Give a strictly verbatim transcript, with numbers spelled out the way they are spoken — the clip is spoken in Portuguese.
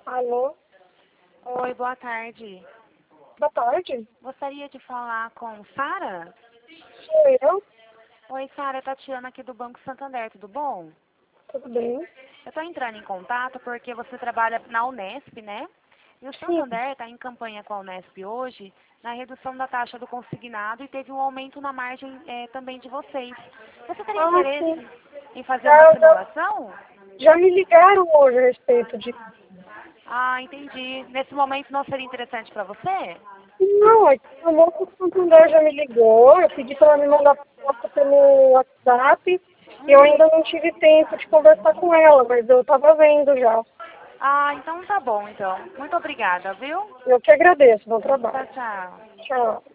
Alô? Oi, boa tarde. Boa tarde. Gostaria de falar com Sara? Sou eu. Oi, Sara, é Tatiana aqui do Banco Santander, tudo bom? Tudo bem? Eu estou entrando em contato porque você trabalha na Unesp, né? E o Sim. Santander está em campanha com a Unesp hoje na redução da taxa do consignado e teve um aumento na margem eh, também de vocês. Você teria Ah, interesse sim. em fazer uma Já, já, simulação? já me ligaram hoje a respeito de... Ah, entendi. Nesse momento não seria interessante para você? Não, é que o moço do Santander já me ligou, eu pedi para ela me mandar foto pelo WhatsApp e eu ainda não tive tempo de conversar com ela, mas eu estava vendo já. Ah, então tá bom, então. Muito obrigada, viu? Eu que agradeço, bom trabalho. Tchau, tchau. Tchau.